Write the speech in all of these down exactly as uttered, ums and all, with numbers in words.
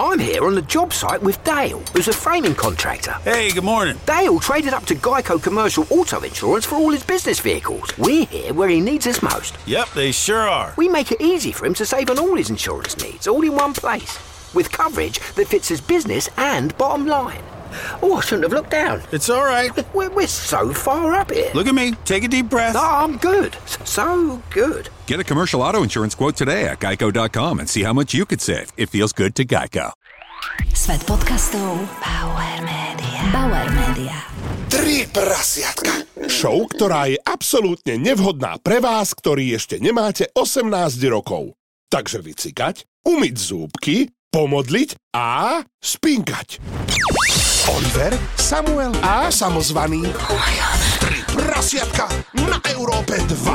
I'm here on the job site with Dale, who's a framing contractor. Hey, good morning. Dale traded up to Geico Commercial Auto Insurance for all his business vehicles. We're here where he needs us most. Yep, they sure are. We make it easy for him to save on all his insurance needs, all in one place, with coverage that fits his business and bottom line. Oh, I shouldn't have looked down. It's all right. We're, we're so far up here. Look at me. Take a deep breath. No, I'm good. So good. Get a commercial auto insurance quote today at geico dot com and see how much you could save. It feels good to Geico. Svet podcastov Bauer Media. Bauer Media. Tri prasiatka. Show, ktorá je absolútne nevhodná pre vás, ktorí ešte nemáte osemnásť rokov. Takže vycikať, umyť zúbky, pomodliť a spinkať. Oliver, Samuel a samozvaný. Tri prasiatka na Európe dva.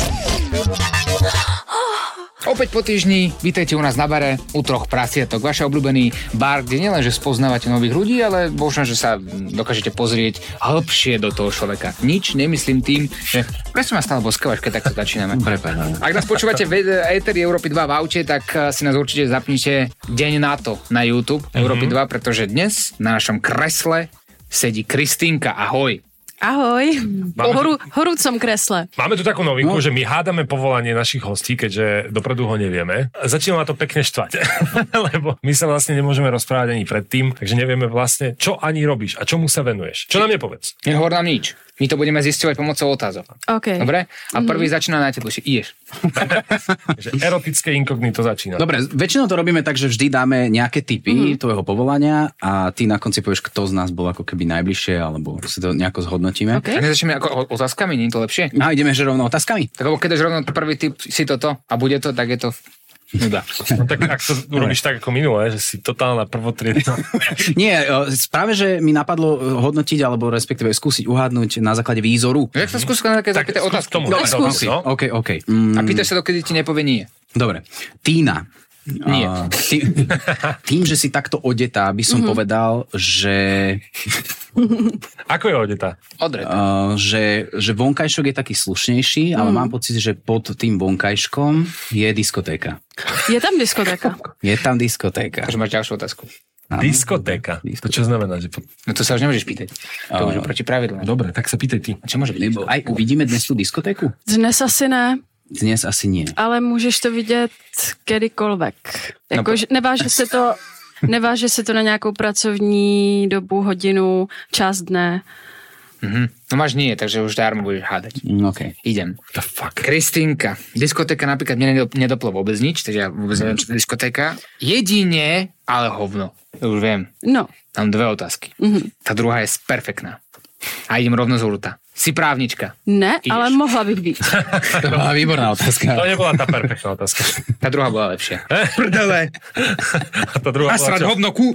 Opäť po týždni, vítajte u nás na bare u troch prasiatok. Váš obľúbený bar, kde nielenže spoznávate nových ľudí, ale možno, že sa dokážete pozrieť hĺbšie do toho človeka. Nič nemyslím tým, že presne ma stále boskávaš, keď takto začíname. Prepáč. Ak nás počúvate v éteri Európy dva v aute, tak si nás určite zapnite deň na to na YouTube mm-hmm. Európy dva, pretože dnes na našom kresle sedí Kristýnka. Ahoj. Ahoj, po horu, horúcom kresle. Máme tu takú novinku, no. že my hádame povolanie našich hostí, keďže dopredu ho nevieme. Začína ma to pekne štvať, lebo my sa vlastne nemôžeme rozprávať ani predtým, takže nevieme vlastne, čo ani robíš a čomu sa venuješ. Čo nám nepovedz? Nehovor nám nič. My to budeme zisťovať pomocou otázok. OK. Dobre? A prvý mm-hmm. začína najteplejšie. Ideš. Erotické inkognito začína. Dobre, väčšinou to robíme tak, že vždy dáme nejaké tipy mm-hmm. tvojho povolania a ty na konci povieš, kto z nás bol ako keby najbližšie, alebo si to nejako zhodnotíme. Okay. A nezačneme ako otázkami, nie je to lepšie? No, ideme že rovno otázkami. Tak lebo keď dáš rovno prvý tip, si toto a bude to, tak je to nuda. No tak ak to urobíš tak ako minulé, že si totálna prvotriedna. Nie, práve, že mi napadlo hodnotiť, alebo respektíve skúsiť uhádnuť na základe výzoru. Jak sa skúsiť na také zapýtaj otázky? Tomu, no, skúsi. No. OK, OK. Mm. A pýtaš sa, dokedy ti nepovie nie. Dobre. Tína. Nie. Uh, tý, tým, že si takto odetá, by som mm-hmm. povedal, že... Ako je odetá? Odretá. Uh, že, že vonkajšok je taký slušnejší, mm. ale mám pocit, že pod tým vonkajškom je diskotéka. Je tam diskotéka? Je tam diskotéka. Takže máš ďalšiu otázku. Áno. Diskotéka. diskotéka. To čo znamená? Že... No to sa už nemôžeš pýtať. To uh, už je proti pravidlám. Dobre, tak sa pýtaj ty. A čo môže byť? Lebo aj uvidíme dnes tú diskotéku? Dnes asi ne. Dnes asi nie. Ale můžeš to vidět kedykoľvek. Jako, no, neváže se to, neváže se to na nějakou pracovní dobu, hodinu, čas dne. Mm-hmm. No máš nie, takže už dármo budeš hádať. OK. Idem. The fuck? Kristýnka. Diskotéka napríklad mne nedoplo vôbec nič, takže ja vôbec neviem, čo to je diskotéka. Jedine, ale hovno. Už viem. No. Mám dve otázky. Mm-hmm. Tá druhá je perfektná. A idem rovno z hurta. Si právnička? Ne, Ideš. ale mohla bych být. To bola výborná otázka. To nebola tá perfektná otázka. Tá druhá bola lepšia. Prdele. A tá druhá bola lepšia. hovno ku.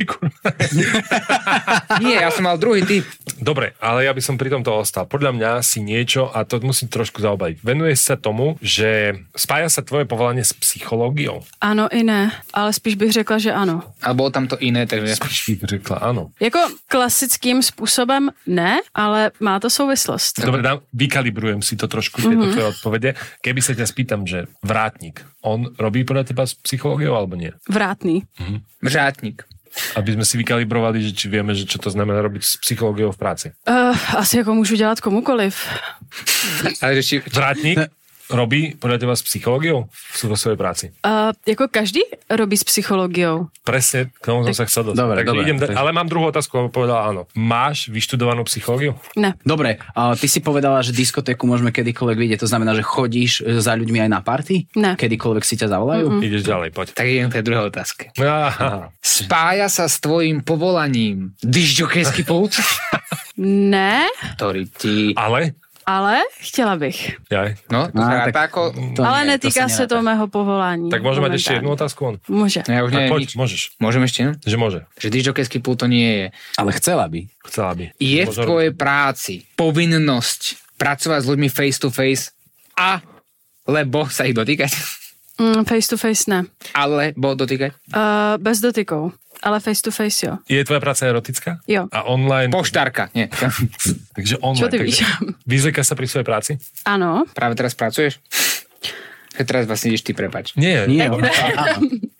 Nie, ja som mal druhý typ. Dobre, ale ja by som pri tomto ostal. Podľa mňa si niečo, a to musím trošku zaobaliť, venuješ sa tomu, že spája sa tvoje povolanie s psychológiou? Ano i ne, ale spíš bych řekla, že ano. Ale bolo tam to iné, takže... Spíš bych řekla áno. Jako klasickým způsobem ne, ale má to souvislost. Dobre, dám, vykalibrujem si to trošku, tieto mm-hmm. tvoje odpovede. Keby sa ťa spýtam, že vrátnik, on robí podľa teba s psychológiou alebo nie? Vrátný. Mm-hmm. Vrátnik. Aby sme si vykalibrovali, že či vieme, že čo to znamená robiť s psychológiou v práci. Uh, asi jako můžu dělat komukoliv. Ale že či... Vrátnik robí podľa teba s psychológiou vo svojej práci? Uh, jako každý robí s psychologiou. Presne, k tomu som tak, sa chcel dostať. Dobre, dobre. Idem, ale mám druhú otázku, lebo povedala áno. Máš vyštudovanú psychológiu? Ne. Dobre, uh, ty si povedala, že diskotéku môžeme kedykoľvek vidieť, to znamená, že chodíš za ľuďmi aj na party? Ne. Kedykoľvek si ťa zavolajú? Mm-mm. Ideš ďalej, poď. Tak idem k tej druhej otázke. Aha. Spája sa s tvojím povolaním dižďokejský pult? Ne. Ktorý ti... Ale? Ale chtěla bych. Jaj. No, to no, tak ako... to ale nie, netýká to se to mého povolání. Tak môžeme mať ešte jednu otázku? On? Môže. No, ja už tak neviem poď, nič. môžeš. Môžem ešte? No? Že môže. Že dižďokejský pult to nie je. Ale chcela by. Chcela by. Je v Možno... tvojej práci povinnosť pracovať s ľuďmi face to face a lebo sa ich dotýkať? Mm, face to face ne. Alebo dotýkať? Uh, bez dotykov. Ale face to face, jo. Je tvoja práca erotická? Jo. A online? Poštárka, nie. Takže online. Čo ty víš? Vyzliekaš sa pri svojej práci? Áno. Práve teraz pracuješ? Teraz vlastne ideš ty, prepáč. Nie. Nie.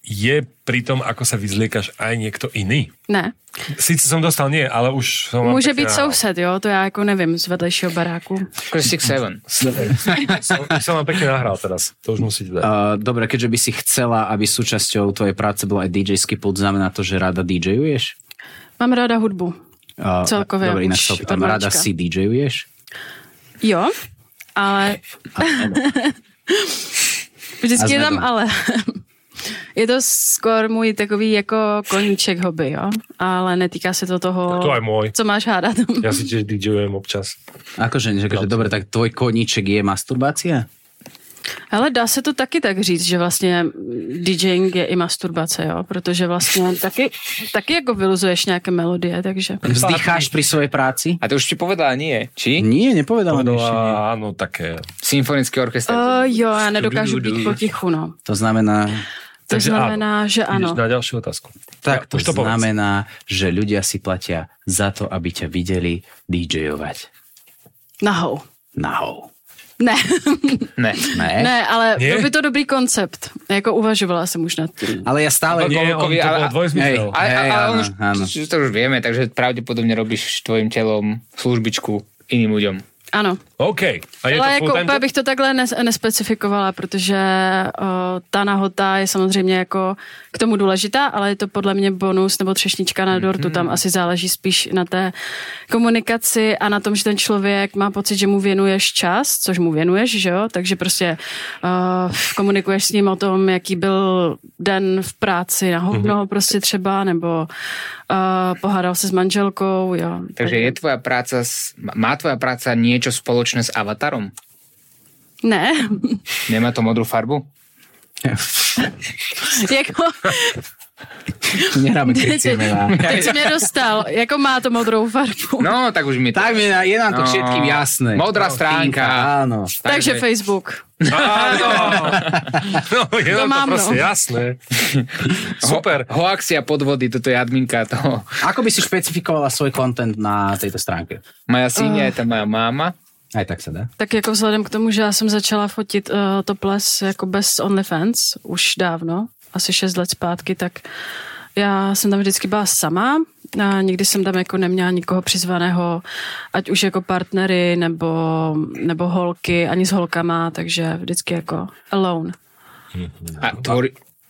je pri tom, ako sa vyzliekaš, aj niekto iný? Ne. Sice som dostal nie, ale už som... Může být soused, jo, to já jako nevím, z vedlejšího baráku. six seven. som, som vám pekne nahral teraz, to už musíte dať. Uh, dobre, keďže by si chcela, aby súčasťou tvojej práce bol aj DJský pult, znamená to, že rada DJuješ? Mám ráda hudbu. Uh, Celkově dobre, inak už sa opýtam, od rada malička. si DJuješ? Jo, ale... Vždycky je tam ale. Je to skoro můj takový jako koníček hobby, jo. Ale netýká se to toho, to aj môj. co máš hádat. Ja si tiež DJujem občas. Akože, že, že dobre, tak tvoj koníček je masturbácia? Ale dá se to taky tak říct, že vlastně DJing je i masturbace, jo, protože vlastně taky, taky jako vyluzuješ nějaké melodie, takže... Vzdycháš pri svojej práci? A to už ti povedala nie, či? Nie, nepovedala. Povedala, áno, také. Symfonický orchestr. Uh, jo, já nedokážu být potichu, no. To znamená... To Takže znamená, áno. že áno. Ideš na ďalšiu otázku. Tak ja, to, to znamená, povedz. Že ľudia si platia za to, aby ťa videli DJovať. Nahou. Nahou. Ne. Ne. Ne? Ne, ale Nie? byl by to dobrý koncept. Jako uvažovala jsem už nad tím. Ale ja stále... Nie, on to bol dvojzmysel. A, a, a on už, áno. to už vieme, takže pravdepodobne robíš tvojim telom službičku iným ľuďom. Ano. OK. A je ale to jako full-time úplně bych to takhle nes, nespecifikovala, protože o, ta nahota je samozřejmě jako k tomu důležitá, ale je to podle mě bonus nebo třešnička na dortu. Mm-hmm. Tam asi záleží spíš na té komunikaci a na tom, že ten člověk má pocit, že mu věnuješ čas, což mu věnuješ, že jo? Takže prostě o, komunikuješ s ním o tom, jaký byl den v práci na hovno, mm-hmm. prostě třeba, nebo o, pohádal se s manželkou, jo. Takže je tvoja práca, má tvoja práca niečo spoločné s Avatarom? Ne. Nemá to modrú farbu? jako... Nehráme krycieme. Teď si mě dostal. Jako má to modrou farbu. No, tak už mi to... Tak mi, je nám to no, všetkým jasné. Modrá stránka. Áno. Takže, Takže Facebook. Áno. No, je to nám mám, to proste no. jasné. Super. Ho, hoaxy a podvody, toto je adminka toho. Ako by si špecifikovala svoj content na tejto stránke? Moja síňa uh. je tam moja máma. Aj tak se dá. Tak jako vzhledem k tomu, že já jsem začala fotit uh, topless jako bez OnlyFans už dávno, asi šest let zpátky, tak já jsem tam vždycky byla sama a nikdy jsem tam jako neměla nikoho přizvaného, ať už jako partnery nebo, nebo holky, ani s holkama, takže vždycky jako alone. A tvori...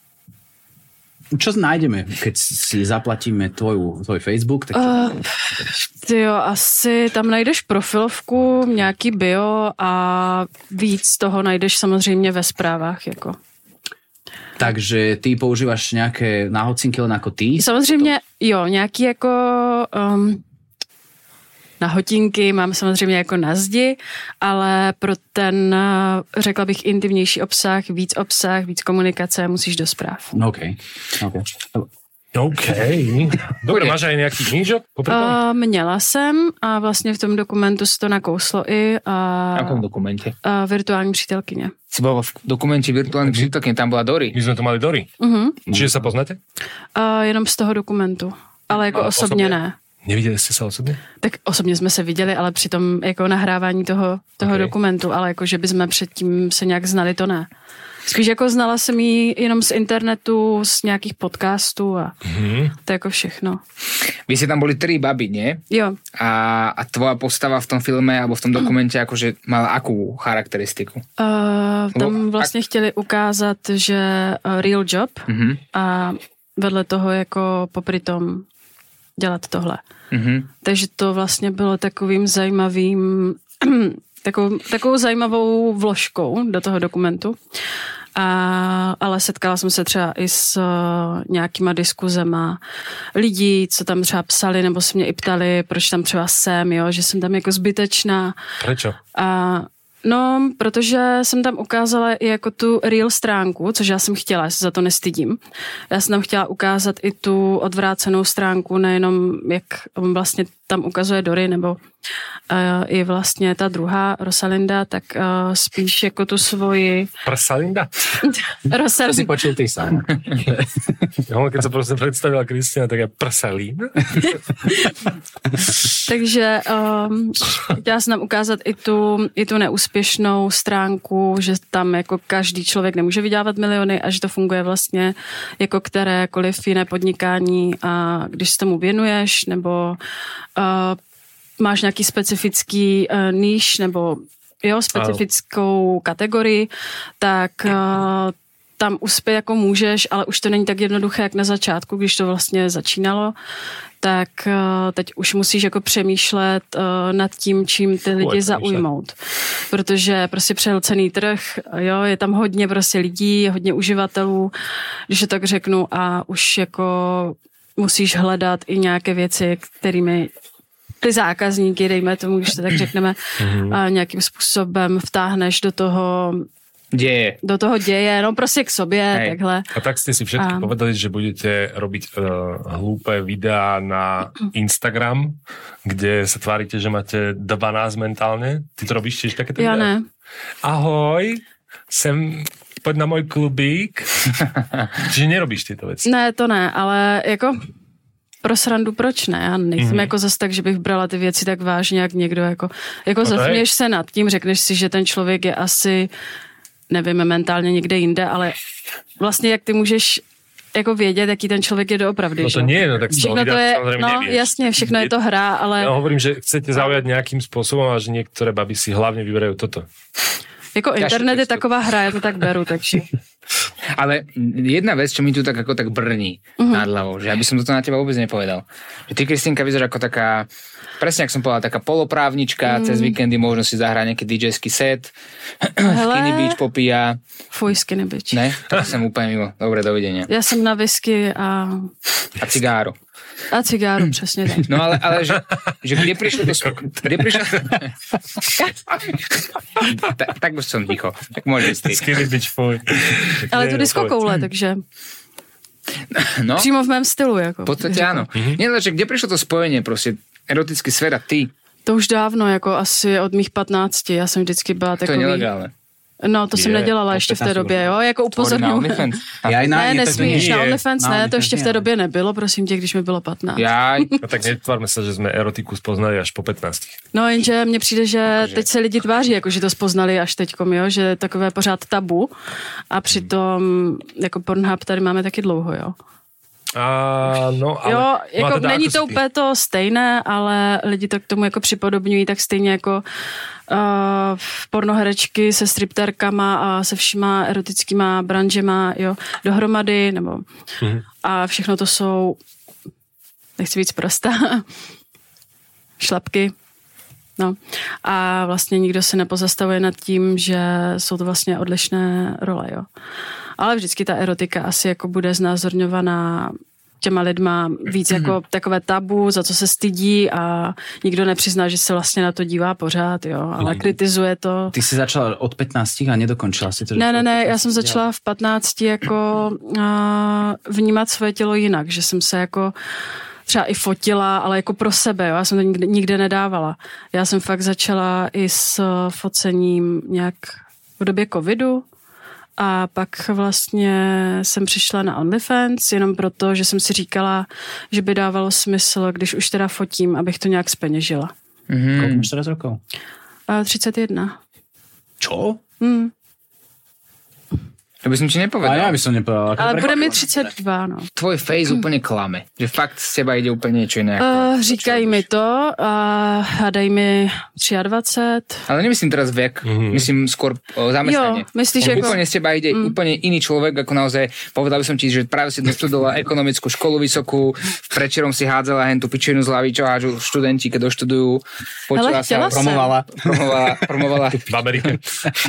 Čo nájdeme, keď si zaplatíme tvoju, tvoj Facebook? Tak... Uh, tyjo, asi tam najdeš profilovku, nějaký bio a víc toho najdeš samozřejmě ve zprávách. Jako. Takže ty používáš nějaké náhodcinky len ako ty? Samozřejmě, jo, nějaký jako... Um, na hotinky, mám samozřejmě jako na zdi, ale pro ten, řekla bych, intimnější obsah, víc obsah, víc komunikace musíš do zpráv. OK. OK. OK. Dobre, máš aj nejaký knížok? Uh, měla jsem a vlastně v tom dokumentu se to nakouslo i. V jakom dokumente? Uh, virtuální přítelkyně. Si bola v dokumente virtuální přítelkyně, tam byla Dory. My sme to mali Dory. Uh-huh. Čiže sa poznáte? Uh, jenom z toho dokumentu, ale jako a osobně, osobně ne. Neviděli jste se osobně? Tak osobně jsme se viděli, ale při tom jako nahrávání toho, toho okay. dokumentu, ale jako, že bychom předtím se nějak znali, to ne. Spíš jako znala jsem ji jenom z internetu, z nějakých podcastů a mm-hmm. to jako všechno. Vy ste tam boli tri baby, nie? Jo. A, a tvoja postava v tom filme alebo v tom dokumente akože mala akú charakteristiku? Uh, tam vlastně chtěli ukázat, že uh, real job mm-hmm. a vedle toho jako popri tom dělat tohle. Mm-hmm. Takže to vlastně bylo takovým zajímavým, takovou, takovou zajímavou vložkou do toho dokumentu. A, ale setkala jsem se třeba i s uh, nějakýma diskuzema lidí, co tam třeba psali, nebo se mě i ptali, proč tam třeba jsem, jo, že jsem tam jako zbytečná. Prečo? A no, protože jsem tam ukázala i jako tu real stránku, což já jsem chtěla, já se za to nestydím. Já jsem tam chtěla ukázat i tu odvrácenou stránku, nejenom jak vlastně tam ukazuje Dory, nebo uh, i vlastně ta druhá Rosalinda, tak uh, spíš jako tu svoji... Rosalinda? Rosalinda. To si počul ty sám. Jo, keď sa proste predstavila Kristina, tak je Prsalín. Takže um, chtěla jsem tam ukázat i tu, i tu neúspěšnou stránku, že tam jako každý člověk nemůže vydělávat miliony a že to funguje vlastně jako kterékoliv jiné podnikání a když se tomu věnuješ nebo uh, máš nějaký specifický uh, níž nebo jo, specifickou kategorii, tak uh, tam uspět jako můžeš, ale už to není tak jednoduché, jak na začátku, když to vlastně začínalo, tak uh, teď už musíš jako přemýšlet uh, nad tím, čím ty lidi zaujmout. Protože prostě přehlcený trh, jo, je tam hodně prostě lidí, hodně uživatelů, když to tak řeknu, a už jako musíš hledat i nějaké věci, kterými ty zákazníky, dejme tomu, když to tak řekneme, a nějakým způsobem vtáhneš do toho Děje. Do toho děje, no prostě k sobě, hej. Takhle. A tak ste si všetky a... povedali, že budete robiť uh, hlúpe videá na Instagram, kde sa tvárite, že máte dvanásť mentálne. Ty to robíš tiež takéto videá? Ja ne. Ahoj, sem, poď na môj klubík. Čiže nerobíš tieto veci? Ne, to ne, ale jako... Pro srandu, proč ne? Já nejsem mm-hmm. jako zase tak, že bych brala ty věci tak vážně, jak někdo jako... Jako no zasměješ se nad tím, řekneš si, že ten člověk je asi, nevím, mentálně někde jinde, ale vlastně jak ty můžeš jako vědět, jaký ten člověk je doopravdy. No to že? Nie, no tak všechno to je, no nevieš. Jasně, všechno je to hra, ale... Ja hovorím, že chcete zaujať nejakým spôsobom a že niektoré baby si hlavne vyberajú toto. Jako internet je taková hra, já to tak beru, takže... Ale jedna vec, čo mi tu tak ako tak brní uh-huh. nad hlavou, že ja by som toto na teba vôbec nepovedal. Že ty, Kristínka, vyzeráš ako taká, presne ako som povedal, taká poloprávnička, mm. cez víkendy možno si zahrať nejaký DJský set, Skinny Beach popíja. Fuj, Skinny Beach. Ne? Tak som úplne mimo. Dobre, dovidenia. Ja som na whisky a... A cigáro. A cigáro, přesně tak. No ale, ale že, že kde prišlo to... Kde prišlo... tak, tak už som ticho. Tak môžeš ty. Skinny Beach, fuj. Ale tu disco koule, takže... No, přímo v mém stylu, jako. V podstate áno. Mm-hmm. Nie, že kde prišlo to spojenie, proste, erotický svet a ty? To už dávno, jako asi od mých patnácti. Já jsem vždycky byla takový... To je nelegálne. No, to je, jsem nedělala ještě v té době, jo, jako upozorňuji. Ne, ne, nesmíš, na OnlyFans ne, to ještě v té době nebylo, prosím tě, když mi bylo patnáct. Jaj. No tak netvárme se, že jsme erotiku spoznali až po patnácti. No, jenže mně přijde, že teď se lidi tváří, jako že to spoznali až teďkom, jo, že je takové pořád tabu a přitom jako Pornhub tady máme taky dlouho, jo. A, no, ale, jo, jako no teda není to úplně to stejné, ale lidi to k tomu jako připodobňují tak stejně jako uh, pornoherečky se stripterkama a se všima erotickýma branžema, jo, dohromady, nebo mm-hmm. a všechno to jsou, nechci víc prostá, šlapky. No. A vlastně nikdo se nepozastavuje nad tím, že jsou to vlastně odlišné role, jo. Ale vždycky ta erotika asi jako bude znázorňovaná těma lidma víc jako takové tabu, za co se stydí a nikdo nepřizná, že se vlastně na to dívá pořád, jo, ale kritizuje to. Ty jsi začala od patnácti a nedokončila si to? Ne, ne, ne, já jsem začala v patnácti jako a, vnímat svoje tělo jinak, že jsem se jako třeba i fotila, ale jako pro sebe, jo? Já jsem to nikde, nikde nedávala. Já jsem fakt začala i s focením nějak v době covidu a pak vlastně jsem přišla na OnlyFans jenom proto, že jsem si říkala, že by dávalo smysl, když už teda fotím, abych to nějak zpeněžila. Mm-hmm. Koľko máš teraz rokov? třicet jedna. Čo? Hmm. To by som ti nepovedal. A ja by som nepovedal. Ale bude mi třicet dva, no. Tvoj face hmm. úplne klame. Že fakt z teba ide úplne niečo iné. Uh, říkají mi to a, a daj mi dvacet tři. Ale nemyslím teraz vek. Mm-hmm. Myslím skôr o zamestnanie. Jo, myslíš ako... Úplne z teba ide mm. úplne iný človek, ako naozaj, povedal by som ti, že práve si dostudovala ekonomickú školu vysokú, večerom si hádzala hen tú pičinu z hlavy, čo hážu študenti, keď doštudujú. Počula sa, promovala. Promovala. Promovala. V Amerike.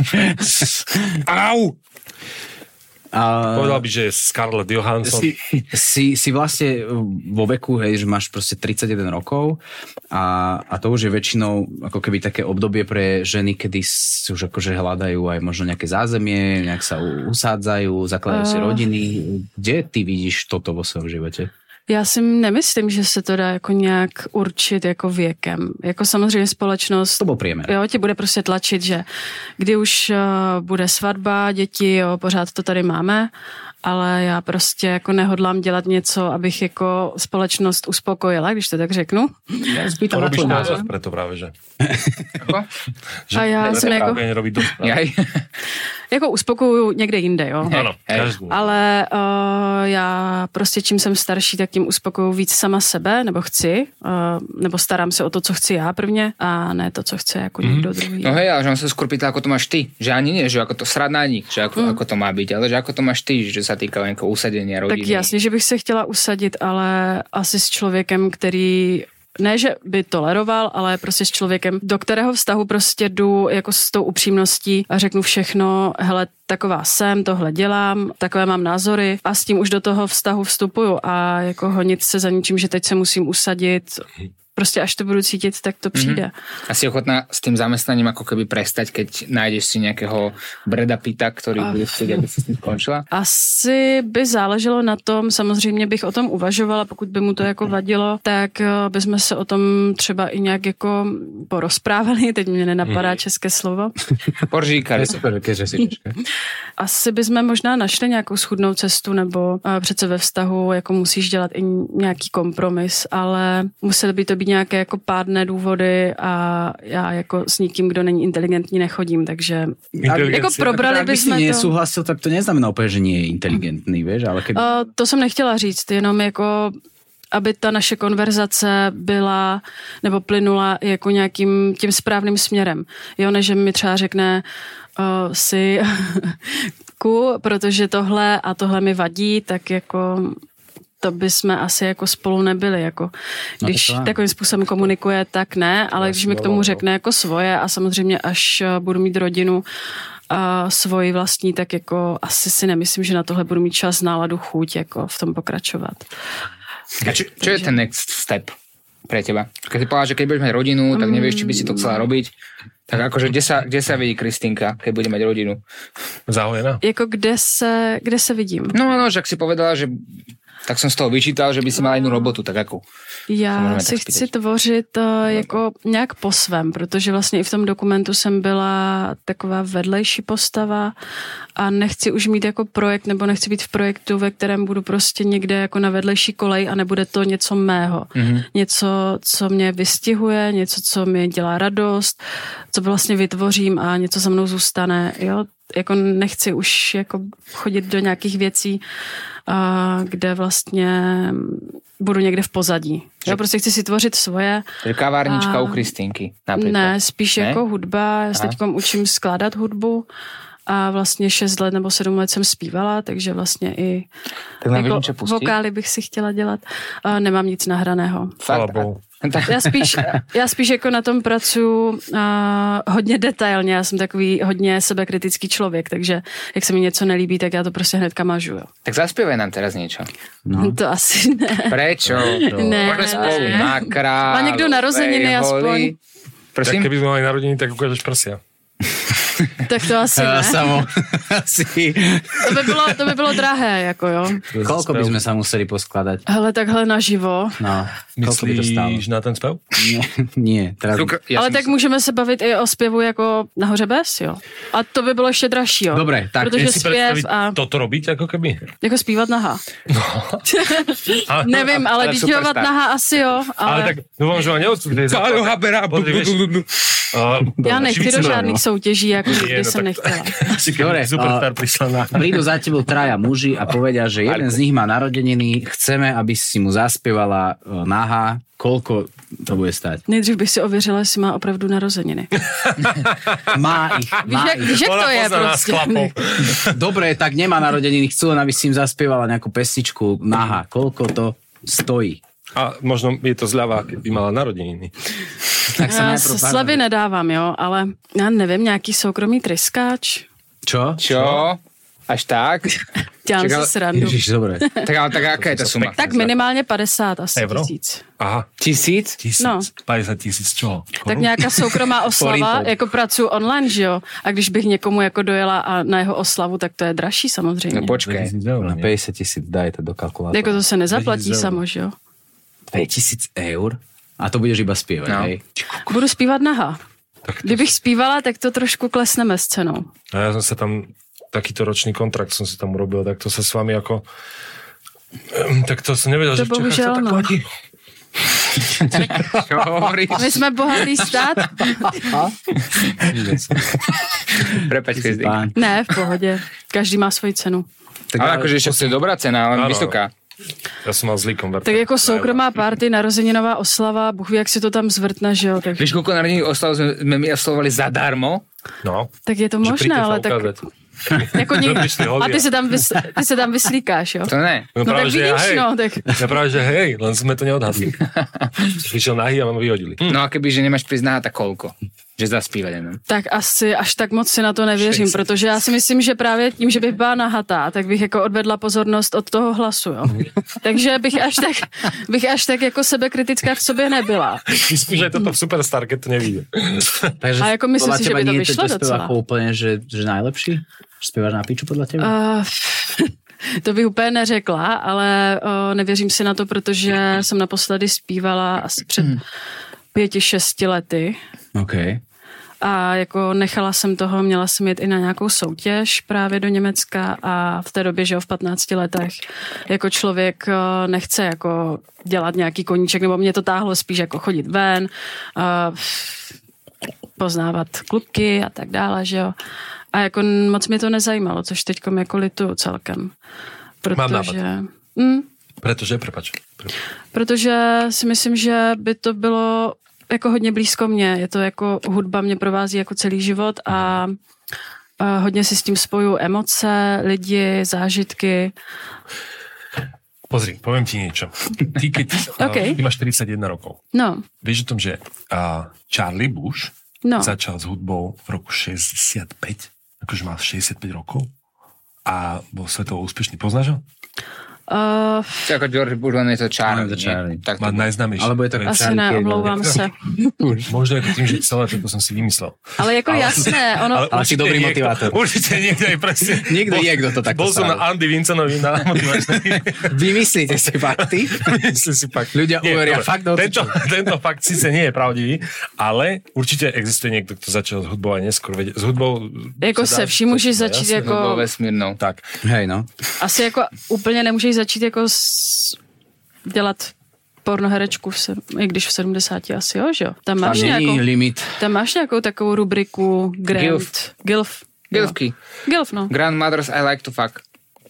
Au! A... Povedal by, že je Scarlett Johansson. Si, si, si vlastne vo veku, hej, že máš proste tridsaťjeden rokov a, a to už je väčšinou ako keby také obdobie pre ženy, kedy si už akože hľadajú aj možno nejaké zázemie, nejak sa usádzajú, zakladajú uh... si rodiny. Kde ty vidíš toto vo svojom živote? Já si nemyslím, že se to dá jako nějak určit jako věkem. Jako samozřejmě společnost... To byl průměr. Jo, tě bude prostě tlačit, že kdy už uh, bude svatba, děti, jo, pořád to tady máme, ale já prostě jako nehodlám dělat něco, abych jako společnost uspokojila, když to tak řeknu. Ja to robíš názor, preto práve, že... že a já jsem jako... Jako uspokojuju někde jinde, jo. Ano, ale uh, já prostě čím jsem starší, tak tím uspokojuju víc sama sebe, nebo chci, uh, nebo starám se o to, co chci já prvně, a ne to, co chce jako někdo mm. druhý. No hej, ale že on sa skôr pýta, ako to máš ty. Že ani nie, že ako to srad na nich, že ako, mm. ako to má byť, ale že ako to máš ty, že sa týka len usadenia rodiny. Tak jasně, že bych se chtěla usadit, ale asi s člověkem, který ne, že by toleroval, ale prostě s člověkem, do kterého vztahu prostě jdu jako s tou upřímností a řeknu všechno, hele, taková jsem, tohle dělám, takové mám názory a s tím už do toho vztahu vstupuju a jako honit se za ničím, že teď se musím usadit. Prostě až to budu cítit, tak to přijde. Mm-hmm. A si ochotná s tým zamestnaním ako keby prestať, keď nájdeš si nejakého Brada Pitta, ktorý a... bude chcieť, aby si s tým skončila? Asi by záleželo na tom, samozřejmě bych o tom uvažovala, pokud by mu to jako vadilo, tak bychom se o tom třeba i nějak jako porozprávali, teď mě nenapadá mm. české slovo. Poržíkali. Asi bychom možná našli nějakou schudnou cestu, nebo přece ve vztahu jako musíš dělat i nějaký kompromis, ale museli by to být nějaké jako pádné důvody a já jako s nikým, kdo není inteligentní, nechodím, takže jako probrali bychom to. Ak by si nesúhlasil, tak to neznamená úplně, že nie je inteligentný, vieš, ale keby... Uh, to jsem nechtěla říct, jenom jako aby ta naše konverzace byla nebo plynula jako nějakým tím správným směrem. Jo, než mi třeba řekne uh, si ku, protože tohle a tohle mi vadí, tak jako to by jsme asi jako spolu nebyli. Jako, když no takovým způsobem komunikuje, tak ne, ale když mi k tomu řekne jako svoje a samozřejmě až budu mít rodinu a svoji vlastní, tak jako asi si nemyslím, že na tohle budu mít čas, náladu, chuť jako v tom pokračovat. A čo, čo je ten next step pre teba? Keď si povedala, že keď budeš mať rodinu, tak nevieš, či by si to chcela robiť. Tak akože, kde sa, kde sa vidí Kristýnka, keď bude mať rodinu? Zahojená? Jako kde se, kde se vidím? No, no, že ak si povedala, že tak jsem z toho vyčítal, že by si mala jednu robotu, tak jakou? Já si chci tvořit uh, jako nějak po svém, protože vlastně i v tom dokumentu jsem byla taková vedlejší postava a nechci už mít jako projekt, nebo nechci být v projektu, ve kterém budu prostě někde jako na vedlejší kolej a nebude to něco mého. Mm-hmm. Něco, co mě vystihuje, něco, co mi dělá radost, co vlastně vytvořím a něco za mnou zůstane, jo? Jako nechci už jako chodit do nějakých věcí, a kde vlastně budu někde v pozadí. Já prostě chci si tvořit svoje. Kavárnička u Kristýnky například. Ne, spíš ne? Jako hudba. Já se teďkom učím skládat hudbu a vlastně šest let nebo sedm let jsem zpívala, takže vlastně i tak jako vokály bych si chtěla dělat. A nemám nic nahraného. Fakt. Já spíš, já spíš jako na tom pracuji uh, hodně detailně, já jsem takový hodně sebekritický člověk, takže jak se mi něco nelíbí, tak já to prostě hnedka mažu. Jo. Tak zaspievaj nám teraz niečo. No. To asi ne. Prečo? Ne. Poďme spolu na kráľovej Má někdo narozeniny aspoň? Prosím? Tak keby sme mali narodení, tak ukážeš prsia. Tak to asi ne. Samo. Asi. To by bylo, to by bylo drahé, jako jo. Koľko by sme sa museli poskladať? Hele, takhle naživo. No. Myslíš na ten spev? Nie, nie. Teraz... Ja Ale tak můžeme se bavit i o zpěvu jako nahoře bez, jo. A to by bylo ještě dražší, jo. Dobre, tak. Protože zpěv a... Toto robiť, ako keby? Jako zpívat naha. No. Nevím, ale, ale dělat naha asi jo. Ale, ale tak dúfam, že ma neodsúdili. Káľo Habera. Já nechci do žádných soutěží, jako nikdy jsem nechtěla. Dobre, Superstar prišla na... Prídu za tebou traja muži a povedia, že jeden z nich má narodeniny, chceme, aby si mu zaspievala nahá. Koľko to bude stať? Nejdřív bych si ověřila, jestli má opravdu narozeniny. Má ich. Má víš, ich. Víš, jak to je prostě? Dobre, tak nemá narodeniny, chcú len, aby si im zaspievala nejakú pesničku nahá. Koľko to stojí? A možno je to zľava, keby mala narodeniny. Tak já se slavy nedávám, jo, ale já nevím, nějaký soukromý tryskáč. Čo? Čo? Až tak? Dělám si srandu. Ježiš, dobre. Tak ale tak aká je tá suma? Tak minimálně padesát asi Euro? tisíc. Aha. Tisíc? Tisíc. No. päťdesiat tisíc čoho? Korun? Tak nějaká soukromá oslava, Forintov. jako pracuji online, že jo? A když bych někomu jako dojela a na jeho oslavu, tak to je dražší samozřejmě. No počkej. päťtisíc eur, Na nie? päťdesiat tisíc daj to do kalkulátora. Jako to se nezaplatí päťtisíc eur. samo, že jo? päťtisíc eur? A to budeš iba spievať, No. hej? Budu zpívat naha. Kdybych zpívala, tak to trošku klesneme s cenou. A ja som sa tam, takýto ročný kontrakt som si tam urobil, tak to sa s vami ako... Um, tak to som nevedel, To že v Čechách bohužel, sa tak no. platí. Čo hovoríš? My jsme bohatý stát? Prepač, Kristi. Pán. Ne, v pohodě. Každý má svoji cenu. Tak Ale akože ešte to je dobrá cena, ale Áno. vysoká. Ja som mal zlý konvert. Tak jako soukromá party, narozeninová oslava, Bůh ví, jak si to tam zvrtne, že jo? Tak, Víš, koľko narodených oslav sme, sme my oslovovali zadarmo? No. tak je to Že možné, príďte sa ale tak ukázať. jako nikdy. Vyšli holia. A ty se tam, vys, ty se tam vyslíkáš, jo? To ne. No, No práve, tak že ja, vidíš, hej. no, tak... Ja práve, že hej, len sme to neodhadli. Vyšiel nahý a ma vyhodili. Hm. No a keby, že nemáš priznať, tak koľko? Že zaspívať, neviem. Tak asi až tak moc si na to nevěřím, šedesát. protože já si myslím, že právě tím, že bych byla nahatá, tak bych jako odvedla pozornost od toho hlasu, jo. Takže bych až tak, bych až tak jako sebekritická v sobě nebyla. Myslím, že je toto v Superstar, keď to nevíde. Takže A jako myslím podľa si, že teba by to nie je vyšlo tento docela. spevák úplne, že, že najlepší? Že spievaš na piču podľa teba? Uh, to bych úplně neřekla, ale uh, nevěřím si na to, protože jsem naposledy zpívala asi před pěti, šesti lety. OK. A jako nechala jsem toho, měla jsem jet i na nějakou soutěž právě do Německa a v té době, že jo, v patnácti letech jako člověk uh, nechce jako dělat nějaký koníček, nebo mě to táhlo spíš jako chodit ven, uh, poznávat klubky a tak dále, že jo. A jako moc mě to nezajímalo, což teďkom jako lituju celkem. Mám nápad. Protože... Mm, Pretože, prepač. prepač. protože si myslím, že by to bylo jako hodně blízko mně. Je to jako hudba mě provází jako celý život a, a hodně si s tím spojuju emoce, lidi, zážitky. Pozri, poviem ti niečo. Ty, keď Okay. uh, ty máš štyridsaťjeden rokov. No, Vieš o tom, že uh, Charlie Bush no. začal s hudbou v roku šesťdesiatpäť, akože mal šesťdesiatpäť rokov a bol svetovo úspešný. Poznáš ho? Uh, To ako George Bush, len je to Charlie. Áno, to nie? Charlie. Tak to Má bude. najznámejší. Alebo je to Pre- asi Charlie ne, Cable. omlouvám se. Možno je to tým, že celé toto som si vymyslel. Ale jako jasné, ono... Ale si určite dobrý niekto- motivátor. Určite niekto aj presne. Niekto Bol- je, kto to takto Bol som spravil. na Andy Vinconovi na motivačnej. Vymyslíte si fakty? Myslím si fakt. Ľudia uveria dobre. fakt do tento, tento fakt síce nie je pravdivý, ale určite existuje niekto, kto začal s hudbou aj neskôr. Veď s hudbou... Jako sa se dá- vším můžeš začít Jasné. jako... Hudbou vesmírnou. Tak. Hej, no. Asi jako úplně nemůžeš začít jako s, dělat pornoherečku, v se, i když v sedmdesáti asi, jo, že jo? Tam Tam máš, není nějakou, limit. tam máš nějakou takovou rubriku Grant. Gilf. Gilf. Gilfky. Gilf, no. Grandmothers I like to fuck.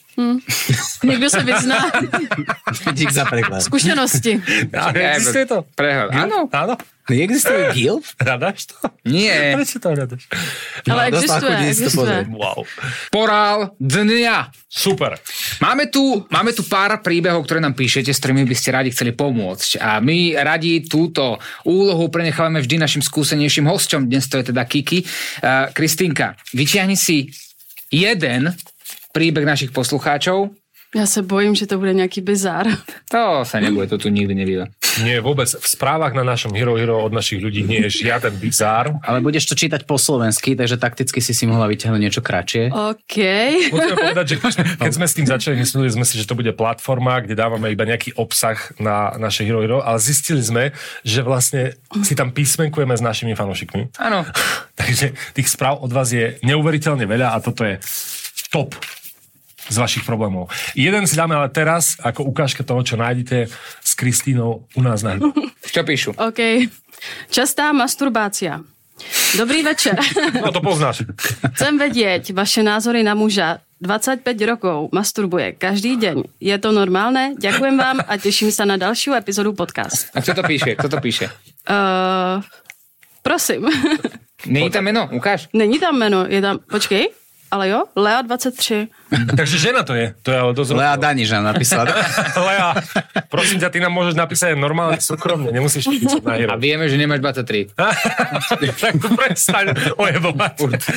Někdo se vyzná. Dík za preklad. Zkušenosti. Ale existuje to? Prehľad. Áno. Áno. Neexistuje Gilf? Hľadáš to? Nie. Prečo to hľadaš? Ale dostal existuje, chuť ísť to existuje. pozrieť. Wow. Porál dňa. Super. Máme tu, máme tu pár príbehov, ktoré nám píšete, s ktorými by ste radi chceli pomôcť. A my radi túto úlohu prenechávame vždy našim skúsenejším hosťom. Dnes to je teda Kiki. Uh, Kristýnka, vyťahni si jeden príbeh našich poslucháčov. Já se bojím, že to bude nějaký bizár. To sa nebude, to tu nikdy nevíde. Nie, vôbec. V správach na našom Hero Hero od našich ľudí nie je žiaden bizár. Ale budeš to čítať po slovensky, takže takticky si si mohla vyťahnuť niečo kratšie. OK. Musíme povedať, že keď sme s tým začali, mysleli sme si, že to bude platforma, kde dávame iba nejaký obsah na naše Hero Hero, ale zistili sme, že vlastne si tam písmenkujeme s našimi fanúšikmi. Áno. Takže tých správ od vás je neuveriteľne veľa a toto je top z vašich problémov. Jeden si dáme ale teraz ako ukážka toho, čo nájdete s Kristínou u nás na Hero. Čo píšu? OK. Častá masturbácia. Dobrý večer. No to poznáš. Chcem vedieť vaše názory na muža. dvadsaťpäť rokov masturbuje každý deň. Je to normálne? Ďakujem vám a teším sa na ďalšiu epizódu podcast. A kto to píše? Kto to píše? Uh, prosím. Není tam meno? Ukáž. Není tam jméno, je tam, počkej. Ale jo, Lea dvacet tři. Takže žena to je. To je ale dosť Lea Daniža napísala. Lea, prosím ťa, ty nám môžeš napísať normálne súkromne, nemusíš písať na hero. A vieme, že nemáš dvadsaťtri. Tak to prestaň ojebovať.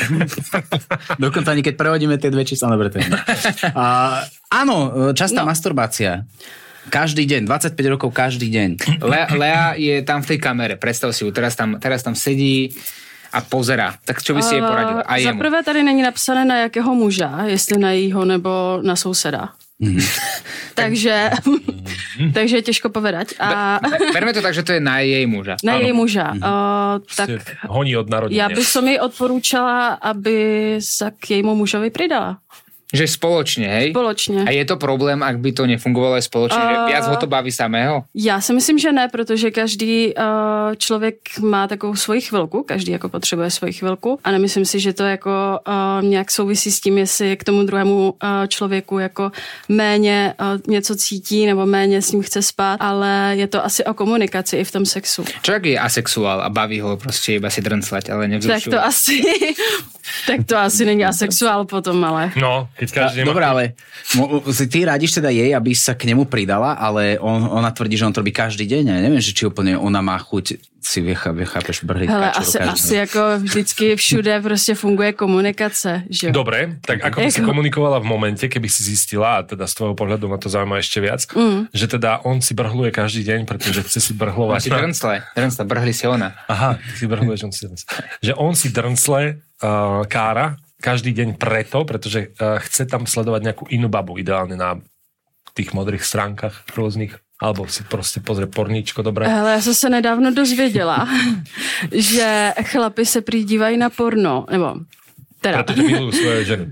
Dokonca ani keď prehodíme tie dve čísla, dobre to je. Uh, áno, častá no. masturbácia. Každý deň, dvadsaťpäť rokov každý deň. Lea, Lea je tam v tej kamere, predstav si ju, teraz tam, teraz tam sedí a pozerá. Tak čo by si jej poradil? A za prvé tady není napsané na jakého muža, jestli na jího nebo na souseda. Mm. takže, takže je těžko povedať. A... Berme to tak, že to je na jej muža. Na ano. jej muža. Mm. Uh, tak honí od narodenia. Ja by som jej odporúčala, aby sa k jejmu mužovi pridala. Že spoločne, hej? Spoločne. A je to problém, ak by to nefungovalo aj spoločne, uh, že viac ho to baví samého? Já si myslím, že ne, protože každý uh, člověk má takovou svoji chvilku, každý jako potřebuje svoji chvilku a nemyslím si, že to jako uh, nějak souvisí s tím, jestli k tomu druhému uh, člověku jako méně uh, něco cítí nebo méně s ním chce spát, ale je to asi o komunikaci i v tom sexu. Čo ak je asexuál a baví ho prostě iba si drnclať, ale nevzrušuje? Tak to asi, tak to asi není asexuál potom, ale... No, dobre, ale mo, ty radíš teda jej, aby sa k nemu pridala, ale on, ona tvrdí, že on to robí každý deň. Ja neviem, že či úplne ona má chuť si vycha, vychápeš brhliť. Hele, asi, asi jako vždycky všude prostě funguje komunikace. Že? Dobre, tak ako by si komunikovala v momente, keby si zistila, a teda z tvojho pohľadu ma to zaujíma ešte viac, mm. že teda on si brhluje každý deň, pretože chce si brhlovať. On si drncle, drncle, brhli si ona. Aha, ty si brhluješ, on si drncle. Že on si drncle uh, kára každý deň preto, pretože uh, chce tam sledovať nejakú inú babu, ideálne na tých modrých stránkach rôznych, alebo si prostě pozrie porníčko, dobré. Hele, já jsem se nedávno dozvěděla, že chlapi se prý dívají na porno, nebo teda. Protože milují svoje ženy.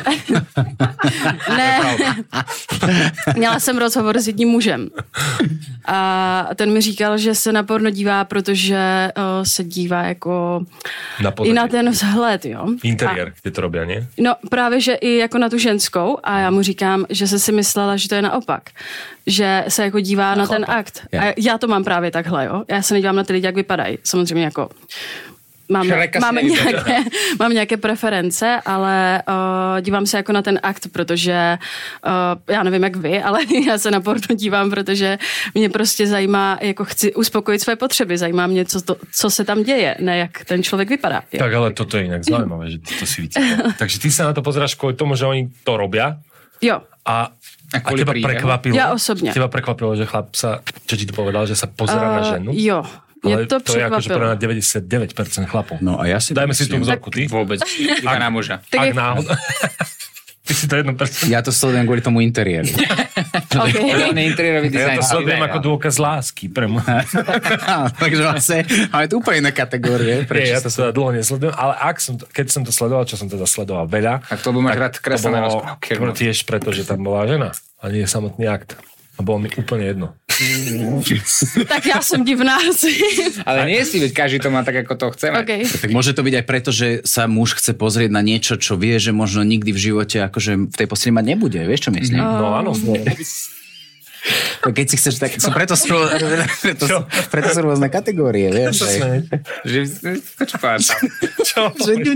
Ne, měla jsem rozhovor s jedním mužem a ten mi říkal, že se na porno dívá, protože uh, se dívá jako na i na ten vzhled, jo. Interiér, a, kde to robí, ne? No právě, že i jako na tu ženskou a já mu říkám, že se si myslela, že to je naopak. Že se jako dívá na, na ten akt. Yeah. A já to mám právě takhle, jo. Já se nedívám na ty lidi, jak vypadají. Samozřejmě jako Mám, mám, nějaké, mám nějaké preference, ale uh, dívám se jako na ten akt, protože uh, já nevím jak vy, ale já se na porno dívám, protože mě prostě zajímá, jako chci uspokojit své potřeby, zajímá mě, co, to, co se tam děje, ne jak ten člověk vypadá. Jo. Tak ale toto je jinak zaujímavé, že to si vycítil. Takže ty se na to pozeráš kvůli tomu, že oni to robia? Jo. A A, a teba prekvapilo? Ja osobne. Teba prekvapilo, že chlap sa, čo ti to povedal, že sa pozerá uh, na ženu? Jo. Ale to, to je akože pre nás deväťdesiatdeväť percent chlapov. No a ja si Dajme si tú vzorku, ty? Vôbec. Iba na muža. Ak náhodou. Ty si to jedno percent. Ja to sledujem kvôli tomu interiéru. Okay. Ja to sledujem ako dôkaz lásky pre mňa. Takže vlastne máme tu úplne iné kategórie. Nie, ja to teda dlho nesledujem, ale ak som to, keď som to sledoval, čo som teda sledoval veľa, tak to by máš rád kreslené rozprávky. To bolo tiež preto, že tam bola žena a nie samotný akt. A bolo mi úplne jedno. Tak ja som divná asi. Ale nie si, veď každý to má tak, ako to chceme. Okay. Tak môže to byť aj preto, že sa muž chce pozrieť na niečo, čo vie, že možno nikdy v živote akože v tej posteli mať nebude. Vieš, čo myslím? No áno. Keď si chceš, tak sú preto sú, preto, sú, preto sú rôzne kategórie, vieš. Čo povedz? Čo?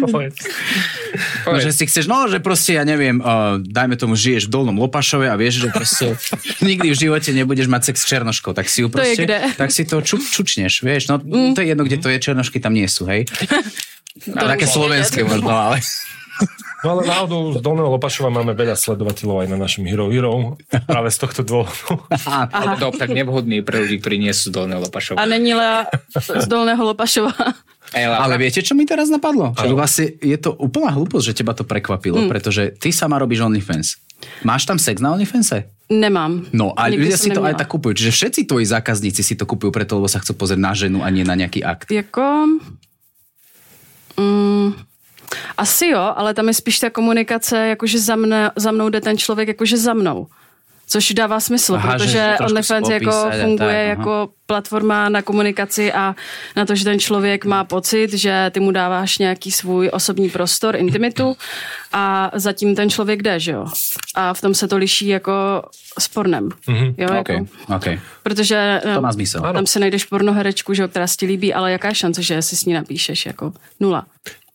No, že si chceš, no, že proste, ja neviem, uh, dajme tomu, žiješ v Dolnom Lopašove a vieš, že proste nikdy v živote nebudeš mať sex s černoškou, tak si ju proste, tak si to ču, čučneš, vieš. No, mm. to je jedno, kde to je, černošky tam nie sú, hej. A také slovenské možno, ale... No ale náhodou z Dolného Lopašova máme veľa sledovateľov aj na našom Hero Hero. Práve z tohto dôvodu. Ale to tak nevhodný pre ľudí, ktorí nie sú z Dolného Lopašova. A není Lea z Dolného Lopašova. Ale viete, čo mi teraz napadlo? Že vlastne je to úplná hlúposť, že teba to prekvapilo, mm. pretože ty sama robíš OnlyFans. Máš tam sex na OnlyFanse? Nemám. No a ľudia si to nemala. Aj tak kupujú. Čiže všetci tvoji zákazníci si to kupujú preto, lebo sa chcú pozrieť na ženu a nie na nejaký akt. Jako... Mm... Asi jo, ale tam je spíš ta komunikace, jakože za, mne, za mnou jde ten člověk jakože za mnou. Což dává smysl, aha, protože OnlyFans jako funguje tak, jako platforma na komunikaci a na to, že ten člověk má pocit, že ty mu dáváš nějaký svůj osobní prostor, intimitu a zatím ten člověk jde, že jo. A v tom se to liší jako s pornem. Mm-hmm. Jo, okay. Jako. Okay. Protože to má smysl. Tam si najdeš pornoherečku, že jo, která si ti líbí, ale jaká je šance, že si s ní napíšeš, jako nula.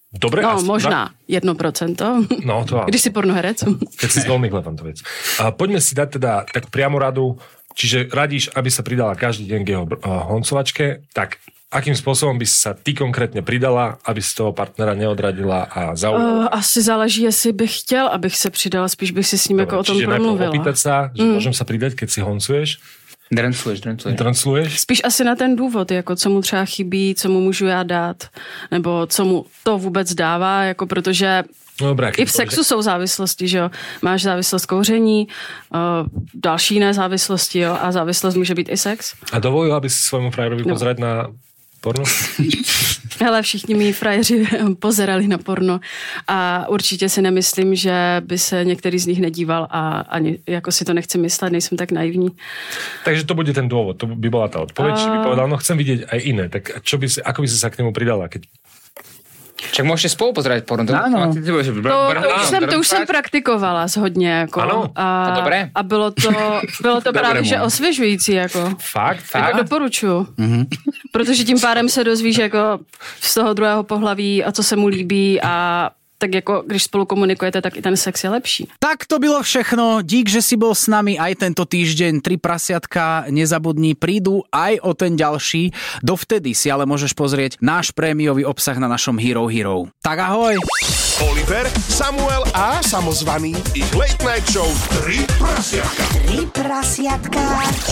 Dobre? No, a- možná jedno procento. No, to áno. Když si pornoherec. Keď si veľmi Klefantovec. A poďme si dať teda tak priamo radu, čiže radíš, aby sa pridala každý deň k jeho uh, honcovačke, tak akým spôsobom by si sa ty konkrétne pridala, aby si toho partnera neodradila a zaujala? Uh, asi záleží, jestli bych chtěl, abych se přidala, spíš bych si s ním Dobre, jako o tom čiže najprv promluvila. opýtať sa, že Mm. môžem sa pridať, keď si honcuješ? Drencuješ, drencuješ. Drencuješ? Spíš asi na ten důvod, jako co mu třeba chybí, co mu můžu já dát, nebo co mu to vůbec dává, jako protože No, dobré, i v sexu jsou závislosti, že jo. Máš závislost kouření, uh, další jiné závislosti, jo, a závislost může být i sex. A dovolila by si svojmu frajerovi No. pozerať na porno? Hele, všichni mý frajeři pozerali na porno a určitě si nemyslím, že by se některý z nich nedíval a ani jako si to nechci myslet, nejsem tak naivní. Takže to bude ten dôvod, to by bola tá odpoveď, či by povedal, no chcem vidieť aj iné, tak čo by si, ako by si sa k nemu pridala? Keď... Čak môžete spolu pozerať porno. To, Áno. to, to, to, To, to, už, jsem, to už jsem praktikovala hodně. Jako, Ano? a, A dobré? a bylo to, bylo to právě že osvěžující. Jako. Fakt? Jako doporučuju. Mm-hmm. Protože tím pádem se dozvíš jako z toho druhého pohlaví a co se mu líbí a tak jako, když spolu komunikujete, tak i ten sex je lepší. Tak to bylo všechno. Dík, že si bol s nami aj tento týždeň. Tri prasiatka, nezabudni, prídu aj o ten ďalší. Dovtedy si ale môžeš pozrieť náš prémiový obsah na našom Hero Hero. Tak ahoj! Oliver, Samuel a samozvaný ich Late Night Show Tri prasiatka. Tri prasiatka.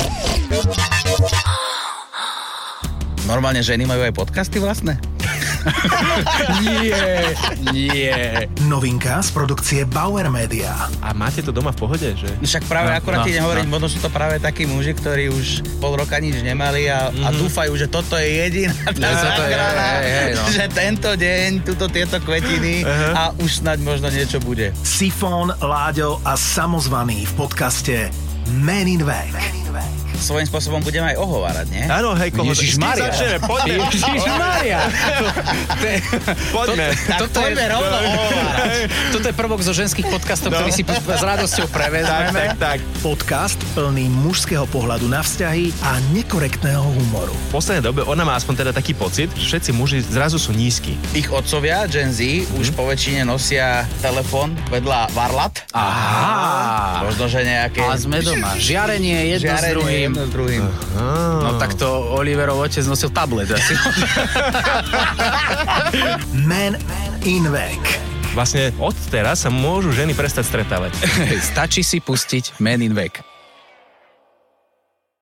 Normálne ženy majú aj podcasty vlastné? Nie, nie. Novinka z produkcie Bauer Media. A máte to doma v pohode, že? Však práve No, akurát no, ti idem hovoriť, no. možno sú to práve takí muži, ktorí už pol roka nič nemali a, mm-hmm. a dúfajú, že toto je jediná tá toto je, záchrana, hej, hej, no. že tento deň, tuto tieto kvetiny Aha. a už snáď možno niečo bude. Sifón, Láďo a samozvaný v podcaste Men in Vac. Svojím spôsobom budem aj ohovárať, nie? Áno, hej, koho... Ježišmaria. Začneme, poďme. Ježišmaria. Poďme. Tak Toto je- poďme rovno ohovárať. Toto je prvok zo ženských podcastov, ktorý si s radosťou Tak, prevezmeme. tak, tak. Podcast plný mužského pohľadu na vzťahy a nekorektného humoru. V poslednej dobe ona má aspoň teda taký pocit, že všetci muži zrazu sú nízki. Ich otcovia, Gen Z, už po väčšine nosia telefón vedľa varlat. Aha. Možno, že nejaké... A sme doma. Žiarenie jedno s Žiarenie druhým. jedno s druhým. No tak to Oliverov otec nosil tablet asi. Men in Vac. Vlastne od teraz sa môžu ženy prestať stretávať. Stačí si pustiť Men in Vac.